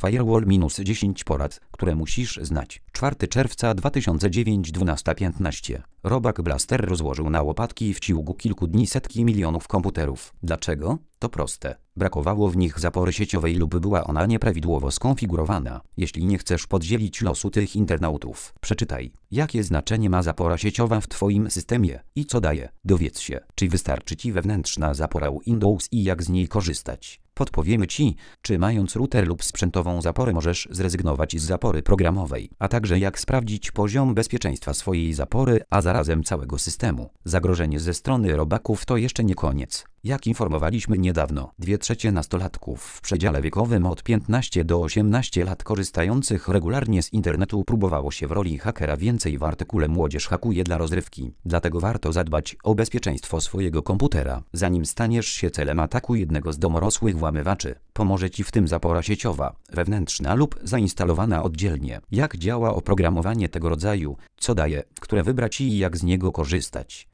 Firewall -10 porad, które musisz znać. 4 czerwca 2009 12:15. Robak Blaster rozłożył na łopatki w ciągu kilku dni setki milionów komputerów. Dlaczego? To proste. Brakowało w nich zapory sieciowej lub była ona nieprawidłowo skonfigurowana. Jeśli nie chcesz podzielić losu tych internautów, przeczytaj, jakie znaczenie ma zapora sieciowa w Twoim systemie i co daje. Dowiedz się, czy wystarczy Ci wewnętrzna zapora Windows i jak z niej korzystać. Podpowiemy Ci, czy mając router lub sprzętową zaporę możesz zrezygnować z zapory programowej, a także jak sprawdzić poziom bezpieczeństwa swojej zapory, a zarazem całego systemu. Zagrożenie ze strony robaków to jeszcze nie koniec. Jak informowaliśmy niedawno, 2/3 nastolatków w przedziale wiekowym od 15 do 18 lat korzystających regularnie z internetu próbowało się w roli hakera. Więcej w artykule Młodzież hakuje dla rozrywki. Dlatego warto zadbać o bezpieczeństwo swojego komputera, zanim staniesz się celem ataku jednego z domorosłych włamywaczy. Pomoże Ci w tym zapora sieciowa, wewnętrzna lub zainstalowana oddzielnie. Jak działa oprogramowanie tego rodzaju, co daje, które wybrać i jak z niego korzystać.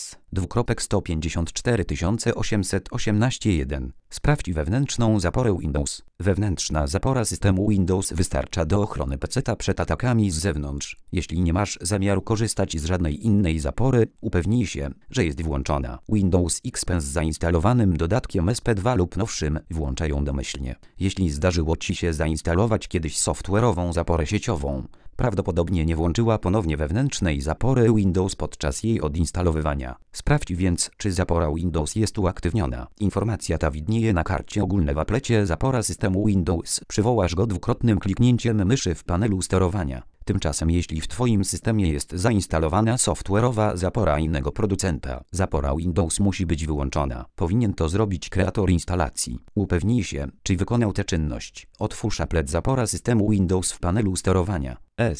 S:248118.1. Sprawdź wewnętrzną zaporę Windows. Wewnętrzna zapora systemu Windows wystarcza do ochrony PC-ta przed atakami z zewnątrz. Jeśli nie masz zamiaru korzystać z żadnej innej zapory, upewnij się, że jest włączona. Windows XP z zainstalowanym dodatkiem SP2 lub nowszym włączają domyślnie. Jeśli zdarzyło Ci się zainstalować kiedyś software'ową zaporę sieciową, prawdopodobnie nie włączyła ponownie wewnętrznej zapory Windows podczas jej odinstalowywania. Sprawdź więc, czy zapora Windows jest uaktywniona. Informacja ta widnieje na karcie ogólnej w aplecie zapora systemu Windows. Przywołasz go dwukrotnym kliknięciem myszy w panelu sterowania. Tymczasem jeśli w Twoim systemie jest zainstalowana software'owa zapora innego producenta, zapora Windows musi być wyłączona. Powinien to zrobić kreator instalacji. Upewnij się, czy wykonał tę czynność. Otwórz aplet zapora systemu Windows w panelu sterowania.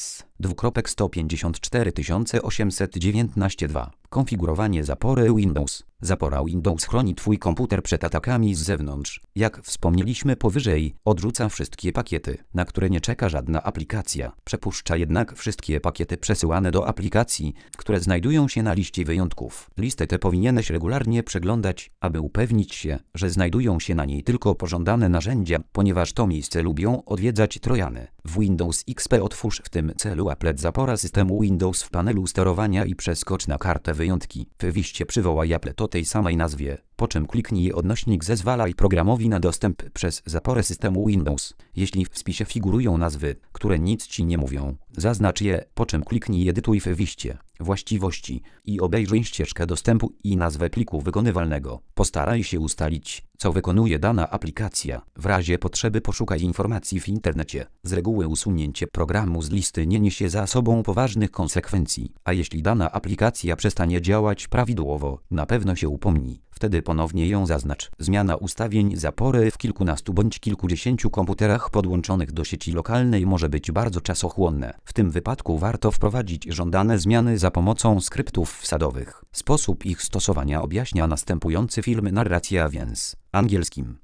S:248119.2. Konfigurowanie zapory Windows. Zapora Windows chroni Twój komputer przed atakami z zewnątrz. Jak wspomnieliśmy powyżej, odrzuca wszystkie pakiety, na które nie czeka żadna aplikacja. Przepuszcza jednak wszystkie pakiety przesyłane do aplikacji, które znajdują się na liście wyjątków. Listę tę powinieneś regularnie przeglądać, aby upewnić się, że znajdują się na niej tylko pożądane narzędzia, ponieważ to miejsce lubią odwiedzać trojany. W Windows XP otwórz w tym celu aplet zapora systemu Windows w panelu sterowania i przeskocz na kartę wyjątki. W wiście przywołaj aplet o tej samej nazwie, po czym kliknij odnośnik zezwalaj programowi na dostęp przez zaporę systemu Windows. Jeśli w spisie figurują nazwy, które nic Ci nie mówią, zaznacz je, po czym kliknij edytuj w wiście, właściwości i obejrzyj ścieżkę dostępu i nazwę pliku wykonywalnego. Postaraj się ustalić, co wykonuje dana aplikacja. W razie potrzeby poszukaj informacji w internecie. Z reguły usunięcie programu z listy nie niesie za sobą poważnych konsekwencji, a jeśli dana aplikacja przestanie działać prawidłowo, na pewno się upomni. Wtedy ponownie ją zaznacz. Zmiana ustawień zapory w kilkunastu bądź kilkudziesięciu komputerach podłączonych do sieci lokalnej może być bardzo czasochłonne. W tym wypadku warto wprowadzić żądane zmiany za pomocą skryptów wsadowych. Sposób ich stosowania objaśnia następujący film narracja więc. Angielskim.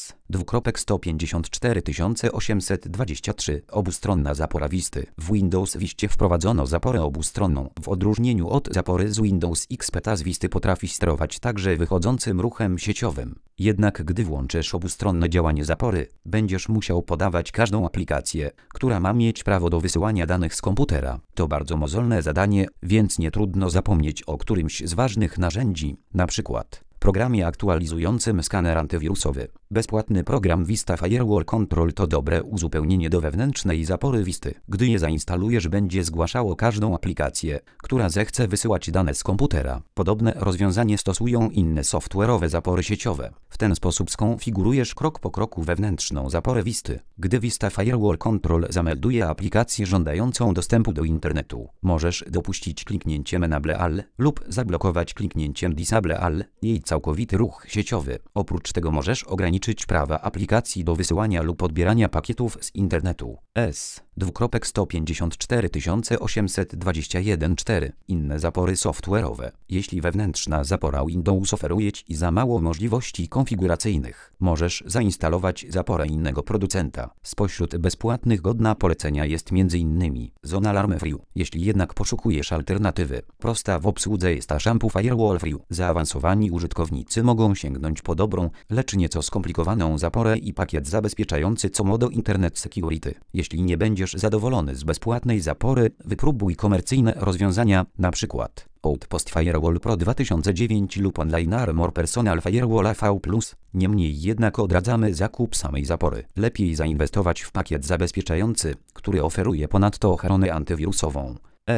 S:254823. Obustronna zapora Wisty. W Windows Wiście wprowadzono zaporę obustronną. W odróżnieniu od zapory z Windows XP ta z Wisty potrafi sterować także wychodzącym ruchem sieciowym. Jednak gdy włączysz obustronne działanie zapory, będziesz musiał podawać każdą aplikację, która ma mieć prawo do wysyłania danych z komputera. To bardzo mozolne zadanie, więc nie trudno zapomnieć o którymś z ważnych narzędzi, na przykład programie aktualizującym skaner antywirusowy. Bezpłatny program Vista Firewall Control to dobre uzupełnienie do wewnętrznej zapory Visty. Gdy je zainstalujesz, będzie zgłaszało każdą aplikację, która zechce wysyłać dane z komputera. Podobne rozwiązanie stosują inne software'owe zapory sieciowe. W ten sposób skonfigurujesz krok po kroku wewnętrzną zaporę Visty. Gdy Vista Firewall Control zamelduje aplikację żądającą dostępu do internetu, możesz dopuścić kliknięciem Enable All lub zablokować kliknięciem Disable All jej całkowity ruch sieciowy. Oprócz tego możesz ograniczyć prawa aplikacji do wysyłania lub odbierania pakietów z internetu. S. S:154821-4 Inne zapory software'owe. Jeśli wewnętrzna zapora Windows oferuje Ci za mało możliwości konfiguracyjnych, możesz zainstalować zaporę innego producenta. Spośród bezpłatnych godna polecenia jest m.in. Zone Alarm Free. Jeśli jednak poszukujesz alternatywy, prosta w obsłudze jest Shampoo Firewall Free. Zaawansowani użytkownicy mogą sięgnąć po dobrą, lecz nieco skomplikowaną zaporę i pakiet zabezpieczający Comodo Internet Security. Jeśli nie będziesz zadowolony z bezpłatnej zapory, wypróbuj komercyjne rozwiązania, np. Outpost Firewall Pro 2009 lub Online Armor Personal Firewall AV+. Niemniej jednak odradzamy zakup samej zapory. Lepiej zainwestować w pakiet zabezpieczający, który oferuje ponadto ochronę antywirusową.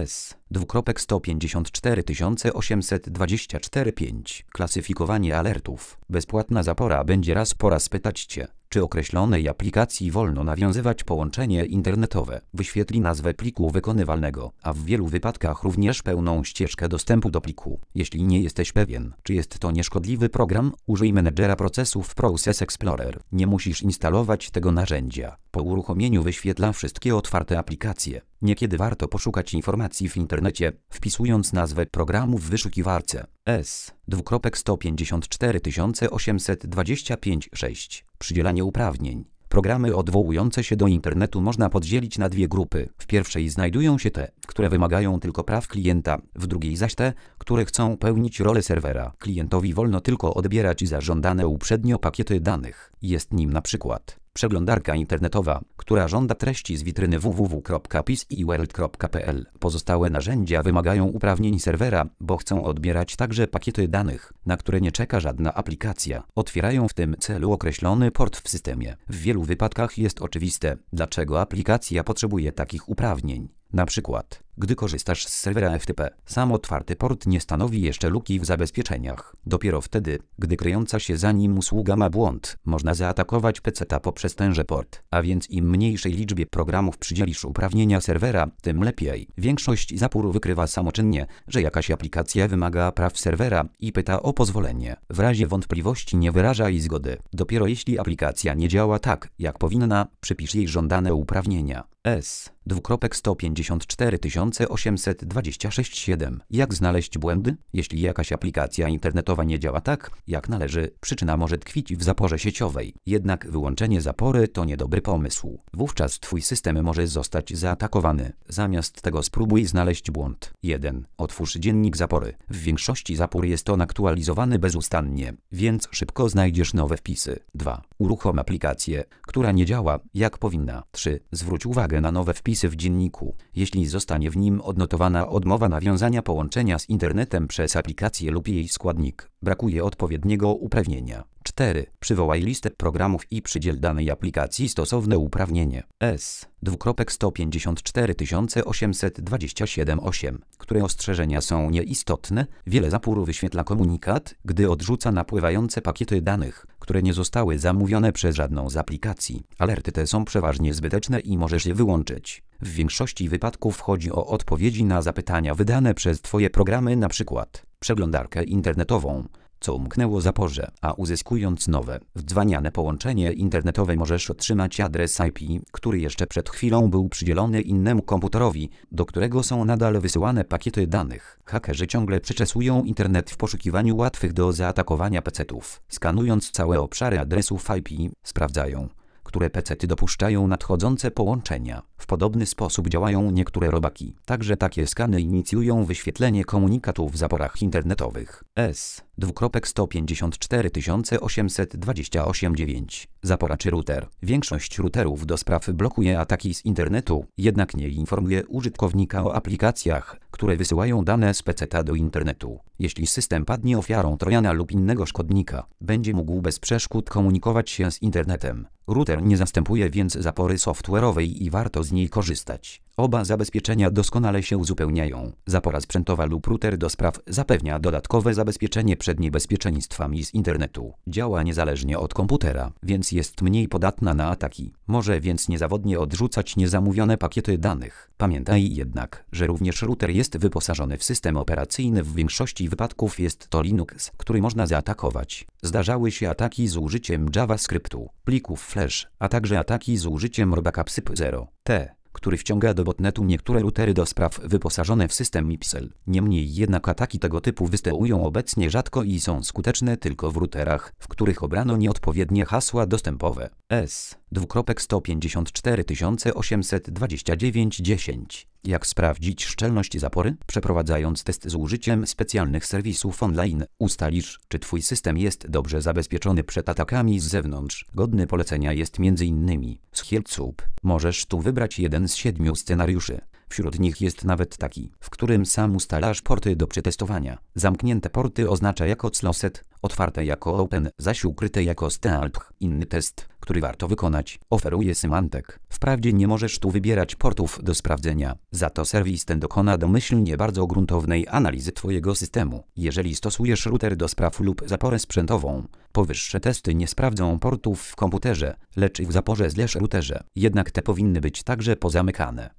S:154824-5 Klasyfikowanie alertów. Bezpłatna zapora będzie raz po raz pytać Cię, czy określonej aplikacji wolno nawiązywać połączenie internetowe. Wyświetli nazwę pliku wykonywalnego, a w wielu wypadkach również pełną ścieżkę dostępu do pliku. Jeśli nie jesteś pewien, czy jest to nieszkodliwy program, użyj menedżera procesów Process Explorer. Nie musisz instalować tego narzędzia. Po uruchomieniu wyświetla wszystkie otwarte aplikacje. Niekiedy warto poszukać informacji w internecie, wpisując nazwę programu w wyszukiwarce. S:154825-6 Przydzielanie uprawnień. Programy odwołujące się do internetu można podzielić na dwie grupy. W pierwszej znajdują się te, które wymagają tylko praw klienta, w drugiej zaś te, które chcą pełnić rolę serwera. Klientowi wolno tylko odbierać zażądane uprzednio pakiety danych. Jest nim na przykład przeglądarka internetowa, która żąda treści z witryny www.pciworld.pl. Pozostałe narzędzia wymagają uprawnień serwera, bo chcą odbierać także pakiety danych, na które nie czeka żadna aplikacja. Otwierają w tym celu określony port w systemie. W wielu wypadkach jest oczywiste, dlaczego aplikacja potrzebuje takich uprawnień. Na przykład, gdy korzystasz z serwera FTP, sam otwarty port nie stanowi jeszcze luki w zabezpieczeniach. Dopiero wtedy, gdy kryjąca się za nim usługa ma błąd, można zaatakować peceta poprzez tenże port. A więc im mniejszej liczbie programów przydzielisz uprawnienia serwera, tym lepiej. Większość zapór wykrywa samoczynnie, że jakaś aplikacja wymaga praw serwera i pyta o pozwolenie. W razie wątpliwości nie wyrażaj zgody. Dopiero jeśli aplikacja nie działa tak, jak powinna, przypisz jej żądane uprawnienia. S:154826-7 Jak znaleźć błędy? Jeśli jakaś aplikacja internetowa nie działa tak, jak należy, przyczyna może tkwić w zaporze sieciowej. Jednak wyłączenie zapory to niedobry pomysł. Wówczas Twój system może zostać zaatakowany. Zamiast tego spróbuj znaleźć błąd. 1. Otwórz dziennik zapory. W większości zapór jest on aktualizowany bezustannie, więc szybko znajdziesz nowe wpisy. 2. Uruchom aplikację, która nie działa, jak powinna. 3. Zwróć uwagę na nowe wpisy w dzienniku. Jeśli zostanie w nim odnotowana odmowa nawiązania połączenia z internetem przez aplikację lub jej składnik, brakuje odpowiedniego uprawnienia. 4. Przywołaj listę programów i przydziel danej aplikacji stosowne uprawnienie. S:154827-8 Które ostrzeżenia są nieistotne? Wiele zapór wyświetla komunikat, gdy odrzuca napływające pakiety danych, które nie zostały zamówione przez żadną z aplikacji. Alerty te są przeważnie zbyteczne i możesz je wyłączyć. W większości wypadków chodzi o odpowiedzi na zapytania wydane przez Twoje programy, np. przeglądarkę internetową, co umknęło zaporze, a uzyskując nowe, wdzwaniane połączenie internetowe możesz otrzymać adres IP, który jeszcze przed chwilą był przydzielony innemu komputerowi, do którego są nadal wysyłane pakiety danych. Hakerzy ciągle przeczesują internet w poszukiwaniu łatwych do zaatakowania pecetów. Skanując całe obszary adresów IP, sprawdzają, które pecety dopuszczają nadchodzące połączenia. W podobny sposób działają niektóre robaki. Także takie skany inicjują wyświetlenie komunikatów w zaporach internetowych. S:154828-9 Zapora czy router. Większość routerów do spraw blokuje ataki z internetu, jednak nie informuje użytkownika o aplikacjach, które wysyłają dane z peceta do internetu. Jeśli system padnie ofiarą trojana lub innego szkodnika, będzie mógł bez przeszkód komunikować się z internetem. Router nie zastępuje więc zapory software'owej i warto z niej korzystać. Oba zabezpieczenia doskonale się uzupełniają. Zapora sprzętowa lub router do spraw zapewnia dodatkowe zabezpieczenie przed niebezpieczeństwami z internetu. Działa niezależnie od komputera, więc jest mniej podatna na ataki. Może więc niezawodnie odrzucać niezamówione pakiety danych. Pamiętaj jednak, że również router jest wyposażony w system operacyjny. W większości wypadków jest to Linux, który można zaatakować. Zdarzały się ataki z użyciem JavaScriptu, plików Flash, a także ataki z użyciem Backup SIP 0. który wciąga do botnetu niektóre routery do spraw wyposażone w system MIPSel. Niemniej jednak ataki tego typu występują obecnie rzadko i są skuteczne tylko w routerach, w których obrano nieodpowiednie hasła dostępowe. S. 2.15829.10. Jak sprawdzić szczelność zapory? Przeprowadzając test z użyciem specjalnych serwisów online, ustalisz, czy Twój system jest dobrze zabezpieczony przed atakami z zewnątrz. Godny polecenia jest m.in. ShieldSoup. Możesz tu wybrać jeden z 7 scenariuszy. Wśród nich jest nawet taki, w którym sam ustalasz porty do przetestowania. Zamknięte porty oznacza jako closed, otwarte jako open, zaś ukryte jako stealth. Inny test, który warto wykonać, oferuje Symantec. Wprawdzie nie możesz tu wybierać portów do sprawdzenia, za to serwis ten dokona domyślnie bardzo gruntownej analizy Twojego systemu. Jeżeli stosujesz router do spraw lub zaporę sprzętową, powyższe testy nie sprawdzą portów w komputerze, lecz w zaporze/routerze. Jednak te powinny być także pozamykane.